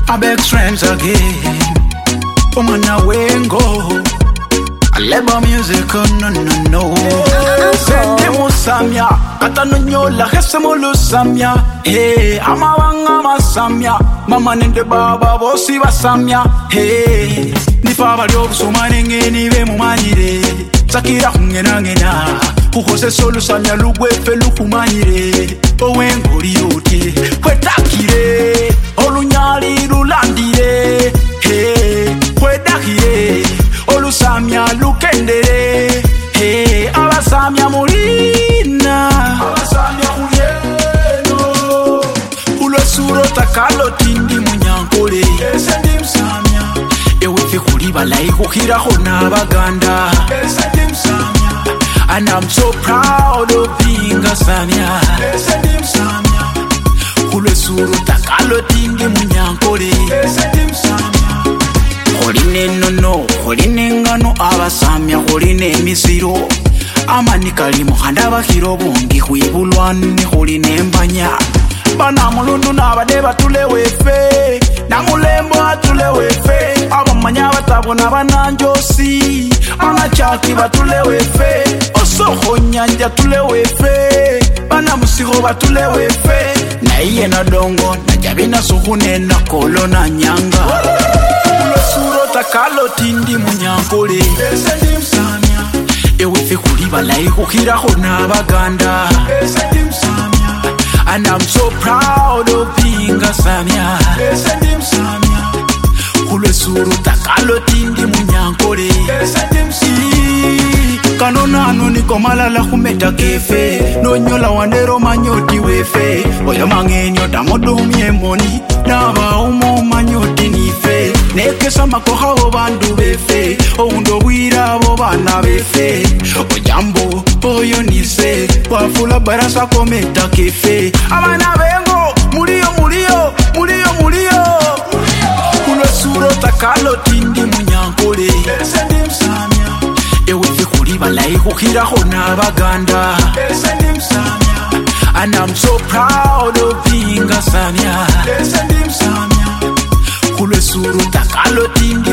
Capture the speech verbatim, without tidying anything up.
I beg friends again. Woman wengo. I love music, oh no no no. Sende musamya, kata nonyola hese mulusamya. Hey, amawanga masamya, mama nende baba bosi basamya. Hey, nifaba lyobusuma nengeni be mumanyire. Sakira kungena ngena, kuhose solu samya lugwefe lukumanyire. Owengo liyote, kwetakire, olunyali lulandire. Hey, kwetakire, olusamya lukendere. Hey, abasamya mulina, abasamya kuleno. Ulosuro takalo tindi munyankole. Ese ndi msamya. Ewe fi kuliba lai kuhira hona baganda. Ese ndi msamya. And I'm so proud of being a samya. Ese ndi msamya. Ulosuro takalo tindi munyankole. Ese ndi msamya. Holine no no, holine ngano abasamya, holine misiro. Amani kalimu handa bakiro bongi huibulwani, holine mbanya. Bana mulundu na badeba tulewefe, na mulembo atulewefe. Abamanya batabona bananjosi, anachaki batulewefe. Osoho nyanja tulewefe, bana musigo batulewefe. Na iye na dongo, na jabina suhune na kolo na nyanga. Ulosuro takalo tindi munyankole. Ese ndi msamya. Ewe fi kuliba lai kuhira hona baganda. Ese ndi msamya. And I'm so proud of being a samya. Ese ndi msamya. Ulosuro takalo tindi munyankole. Ese ndi msamya. Kanona anu niko malala humeta kefe. Nonyola wandero manyoti wefe. Oya mangenyo tamodumye moni. Naba umo manyoti nife. Nekesa makoha bo bandu befe. Oundo wira bo bana befe. Ojambo oyo nise. Wafula barasa kometa kefe. Abana bengo mulio mulio mulio mulio. Ulosuro takalo tindi munyankole. Ese ndi msamya. Ewe fi kuliba lai kuhira hona baganda. Ese ndi msamya. And I'm so proud of being a samya. Ese ndi msamya. Ulosuro takalo tindi